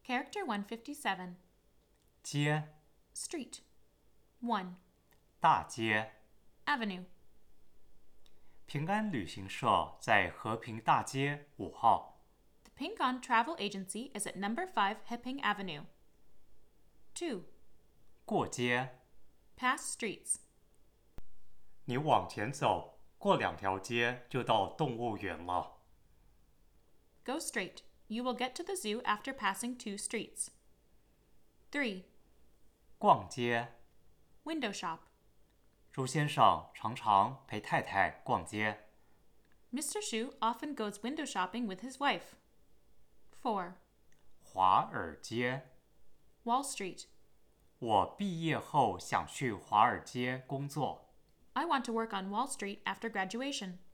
Character 157. 街 Street. 1. 大街 Avenue. 平安旅行社在和平大街5号 The Pink On Travel Agency is at number 5 Heping Avenue. 2. 过街 Pass streets. 你往前走过2条街就到动物园了 Go straight. You will get to the zoo after passing 2 streets. 3. 逛街 Window shop. 朱先生常常陪太太逛街 Mr. Shu often goes window shopping with his wife. 4. 华尔街 Wall Street. 我毕业后想去华尔街工作 I want to work on Wall Street after graduation.